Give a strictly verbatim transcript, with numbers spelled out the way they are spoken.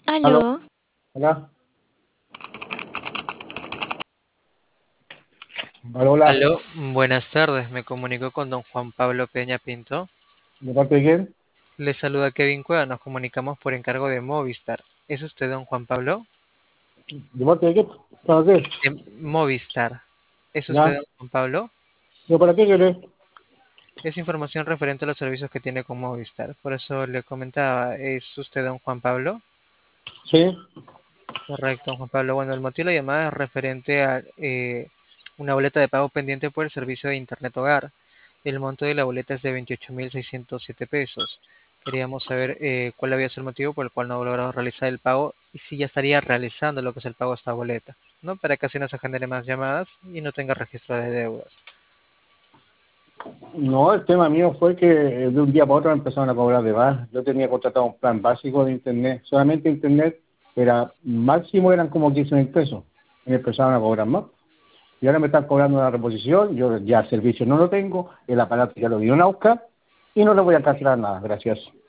Aló, Aló, hola, hola, hola, Aló, buenas tardes. Me comunico con don Juan Pablo Peña Pinto. ¿de parte de quién? Le saluda Kevin Cueva. Nos comunicamos por encargo de Movistar. ¿Es usted don Juan Pablo? ¿De parte de qué? ¿Para qué? De Movistar. ¿Es usted ¿Ya? don Juan Pablo? ¿Yo para qué querés? Es información referente a los servicios que tiene con Movistar. Por eso le comentaba, ¿es usted don Juan Pablo? Sí, Correcto, don Juan Pablo. Bueno, el motivo de la llamada es referente a eh, una boleta de pago pendiente por el servicio de Internet Hogar. El monto de la boleta es de veintiocho mil seiscientos siete pesos. Queríamos saber eh, cuál había sido el motivo por el cual no ha logrado realizar el pago y si ya estaría realizando lo que es el pago de esta boleta, ¿no? Para que así no se genere más llamadas y no tenga registro de deudas. no, el tema mío fue que eh, de un día para otro me empezaron a cobrar de más. Yo tenía contratado un plan básico de internet, solamente internet, era máximo eran como quince mil pesos. Y me empezaron a cobrar más. Y ahora me están cobrando una reposición, yo ya el servicio no lo tengo, el aparato ya lo dieron a buscar y no le voy a cancelar nada, gracias.